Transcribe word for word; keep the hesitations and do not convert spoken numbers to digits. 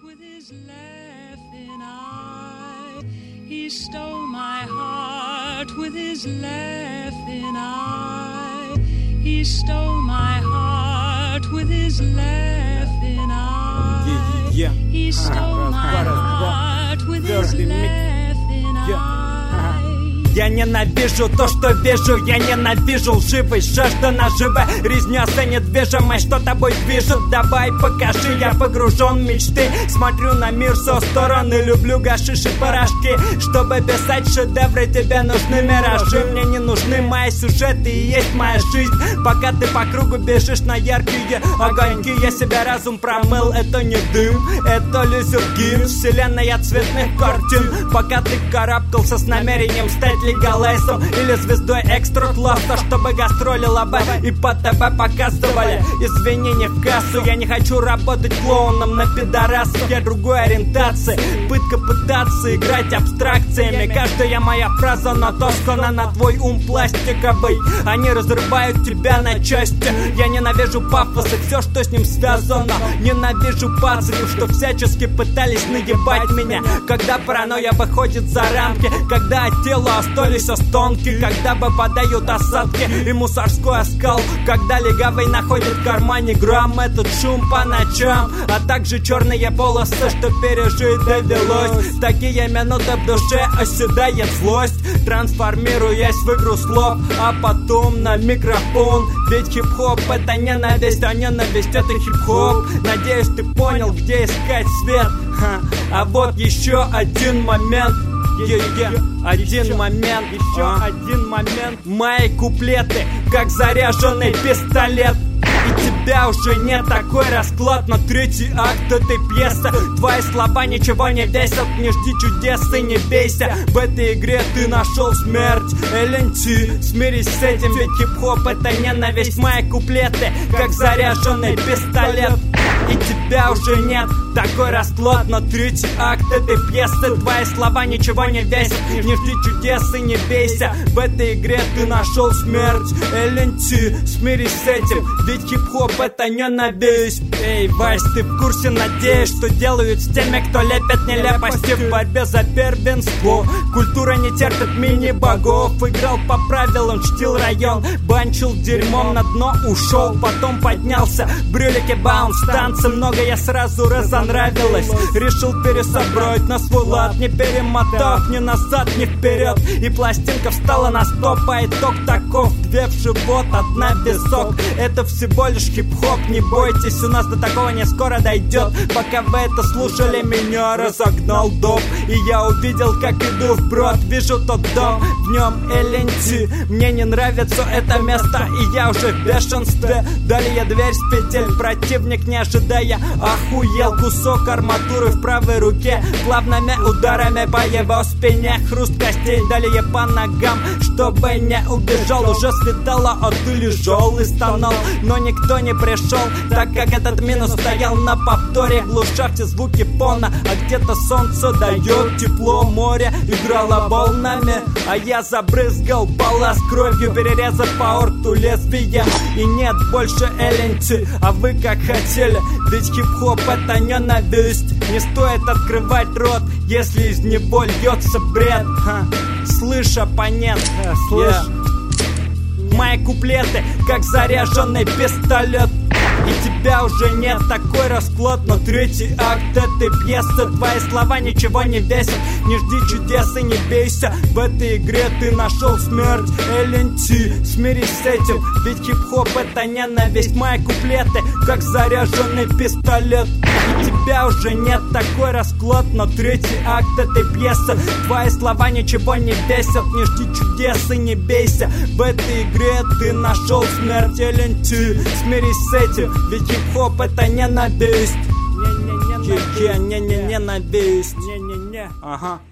with his laughing eye. He stole my heart with his laughing eye. He stole my heart with his laughing eye. Yeah, yeah, yeah. He stole my heart with his laughing eye. Я ненавижу то, что вижу, я ненавижу лживость, жажда наживы, резня за недвижимость, что тобой движет, давай покажи, я погружен в мечты, смотрю на мир со стороны, люблю гашиш и порошки, чтобы писать шедевры, тебе нужны миражи, мне не нужны мои сюжеты и есть моя жизнь, пока ты по кругу бежишь на яркие огоньки, я себе разум промыл, это не дым, это лизергин, вселенная цветных картин, пока ты карабкался с намерением стать легалайсом или звездой экстра-класса, чтобы гастролила бы и по ТВ показывали извинения в кассу. Я не хочу работать клоуном на пидорасах, я другой ориентации. Пытка пытаться играть абстракциями. Каждая моя фраза натоскана на твой ум пластиковый. Они разрывают тебя на части. Я ненавижу пафос и все, что с ним связано. Ненавижу пацанов, что всячески пытались наебать меня. Когда паранойя выходит за рамки, когда от тела остались остонки, когда выпадают осадки и мусорской оскал, когда легавый находит в кармане грамм, этот шум по ночам, а также черные полосы, что пережить довелось. Такие минуты в душе оседает злость, трансформируясь в игру слов, а потом на микрофон. Ведь хип-хоп это ненависть, а ненависть это хип-хоп. Надеюсь, ты понял, где искать свет. Ха. А вот еще один момент. Yeah, yeah. Один момент, еще а. один момент. Мои куплеты, как заряженный пистолет. И тебя уже нет, такой расклад на третий акт этой пьесы. Твои слова ничего не весят, не жди чудес и не бейся. В этой игре ты нашел смерть, эл эн ти, смирись с этим, ведь хип-хоп это ненависть. Мои куплеты, как заряженный пистолет. И тебя уже нет, такой расклад на третий акт этой пьесы. Твои слова ничего не весят, не жди чудес и не бейся. В этой игре ты нашел смерть, эл эн ти, смирись с этим, ведь хип-хоп это ненависть. Эй, Вась, ты в курсе, надеюсь, что делают с теми, кто лепит нелепости в борьбе за первенство. Культура не терпит мини-богов. Играл по правилам, чтил район, банчил дерьмом, на дно ушел, потом поднялся. Брюлики, баунс, танцы, много я сразу разонравилось. Решил пересобрать на свой лад, не перемотав ни назад, ни вперед. И пластинка встала на стоп, а итог таков: две в живот, одна в висок. Это всего лишь хип-хоп, не бойтесь, у нас до такого не скоро дойдет. Пока вы это слушали, меня разогнал доп. И я увидел, как иду вброд, вижу тот дом, в нем эл эн ти. Мне не нравится это место, и я уже в бешенстве. Далее дверь с петель, противник не ожидая охуел. Кусок арматуры в правой руке, плавными ударами по его спине. Хруст костей, далее по ногам, чтобы не убежал. Уже светало, а ты лежал и стонал, но никто не пришел, так как этот минус стоял на повторе, глуша все звуки фона. А где-то солнце дает тепло, море играло волнами, а я забрызгал балласт кровью, перерезав по орту лезвием. И нет больше эл эн ти, а вы как хотели, ведь хип-хоп это ненависть. Не стоит открывать рот, если из него льется бред. Ха. Слышь, оппонент, слышь, yeah. Мои куплеты, как заряженный пистолет. И тебя уже нет, такой расклад на третий акт этой пьесы. Твои слова ничего не весят, не жди чудес и не бейся. В этой игре ты нашел смерть, эл эн ти, смирись с этим, ведь хип-хоп это ненависть. Мои куплеты, как заряженный пистолет. И тебя уже нет, такой расклад на третий акт этой пьесы. Твои слова ничего не весят, не жди чудес и не бейся. В этой игре ты нашел смерть, эл эн ти, смирись с этим, ведь хип-хоп это ненависть. Не-не-не-ненависть. Не-не-не-ненависть. Не-не-не. Ага.